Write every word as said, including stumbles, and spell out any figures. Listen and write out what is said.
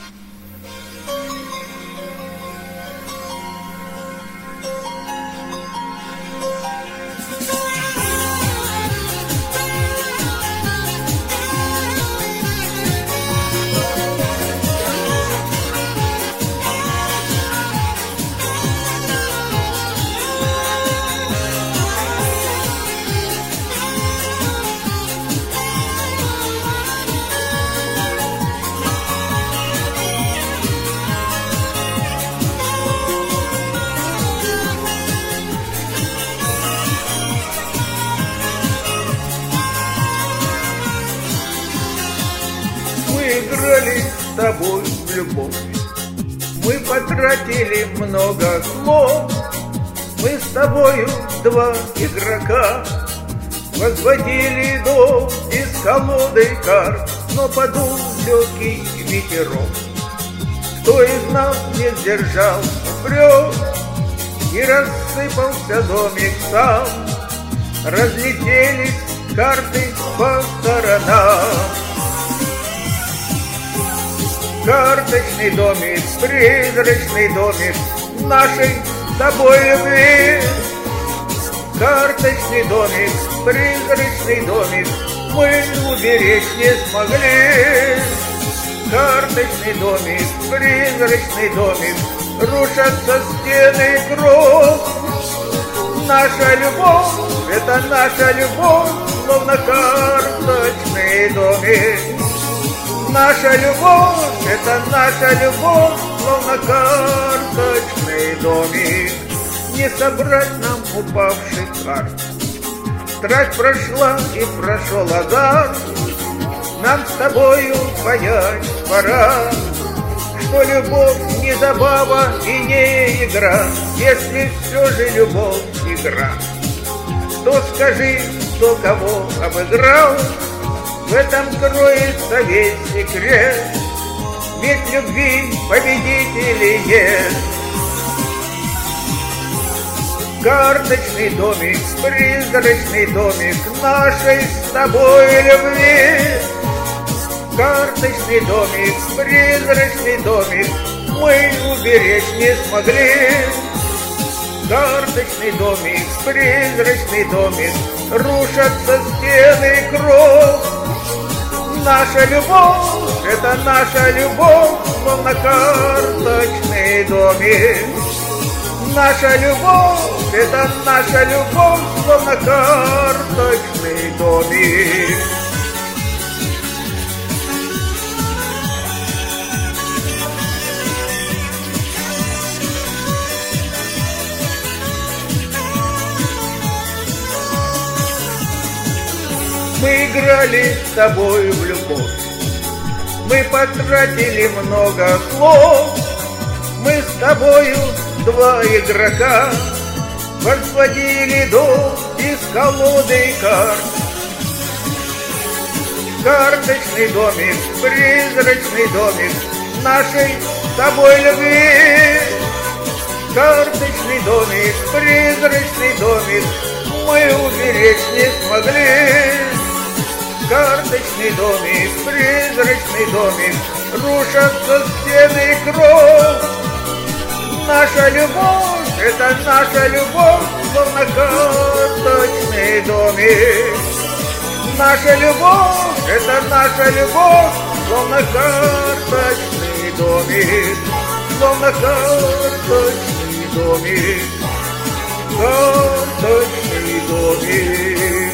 Играли с тобой в любовь, мы потратили много слов. Мы с тобою два игрока возводили дом из колоды карт, но подул легкий ветерок. Кто из нас не сдержал упрек, и рассыпался домик сам. Разлетелись карты по сторонам. Карточный домик, призрачный домик нашей с тобой любви. Карточный домик, призрачный домик мы уберечь не смогли. Карточный домик, призрачный домик, рушатся стены круг. Наша любовь, это наша любовь, словно карточный домик. Наша любовь, это наша любовь, словно карточный домик. Не собрать нам упавших карт. Страсть прошла и прошел азарт. Нам с тобою понять пора, что любовь не забава и не игра. Если все же любовь игра, то скажи, кто кого обыграл. В этом кроется весь секрет, ведь любви победителей нет. Карточный домик, призрачный домик нашей с тобой любви. Карточный домик, призрачный домик мы уберечь не смогли. Карточный домик, призрачный домик, рушатся стены круг. Наша любовь, это наша любовь, словно карточный домик. Наша любовь, это наша любовь, словно карточный домик. Мы играли с тобой в любовь, мы потратили много слов. Мы с тобою два игрока возводили дом из колоды карт. Карточный домик, призрачный домик нашей с тобой любви. Карточный домик, призрачный домик мы уберечь не смогли. Карточный домик, призрачный домик, рушатся стены круг. Наша любовь, это наша любовь, словно карточный домик. Наша любовь, это наша любовь, словно карточный домик. Словно карточный домик, карточный домик.